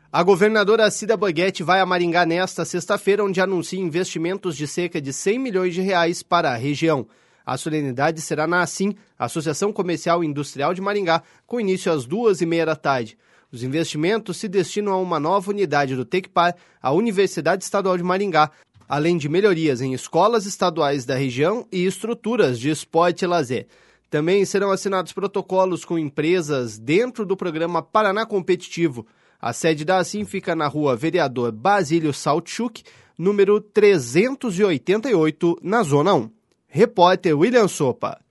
A governadora Cida Borghetti vai a Maringá nesta sexta-feira, onde anuncia investimentos de cerca de R$100 milhões para a região. A solenidade será na ASIM, Associação Comercial e Industrial de Maringá, com início às 14h30 da tarde. Os investimentos se destinam a uma nova unidade do Tecpar, a Universidade Estadual de Maringá, além de melhorias em escolas estaduais da região e estruturas de esporte e lazer. Também serão assinados protocolos com empresas dentro do programa Paraná Competitivo. A sede da ASIM fica na rua Vereador Basílio Saltchuk, número 388, na Zona 1. Repórter William Sopa.